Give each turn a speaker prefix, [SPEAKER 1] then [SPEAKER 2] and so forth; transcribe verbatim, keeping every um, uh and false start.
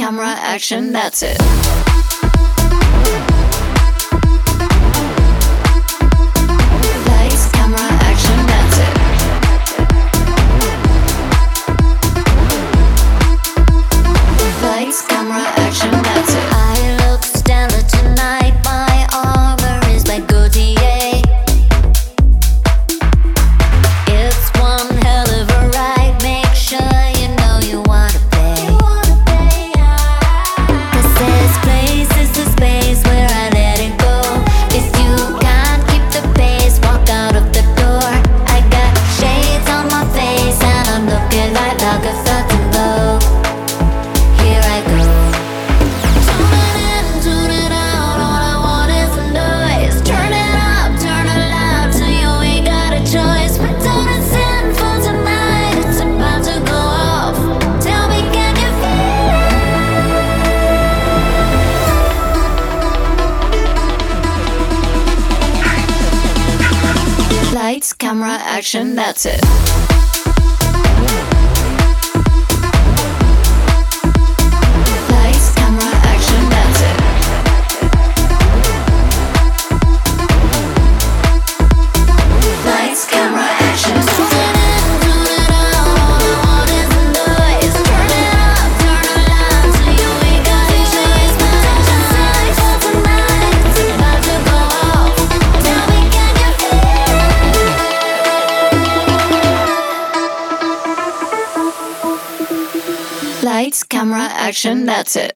[SPEAKER 1] camera, action, that's it. Lights, camera, action, that's it. Lights, camera, action, that's it. I look stellar tonight, my armor is by Gaultier. It's one hell of a ride, make sure you know you wanna pay. Cause this place is the space where I let it go. If you can't keep the pace, walk out of the door. I got shades on my face and I'm looking like like a fucking Vogue. Here I go. Tune it in, tune it out, all I want is the noise. Turn it up, turn it loud, so you ain't got a choice. We're done and sinful tonight, it's about to go off. Tell me, can you feel it? Lights, camera, action, that's it. Lights, camera, action, that's it. Lights, camera, action. Tune it in, tune it out, all I want is the noise. Turn it up, turn it loud, so you ain't got a choice. We're done and sinful tonight, it's about to go off. Tell me, can you feel it? Lights, camera, action, that's it.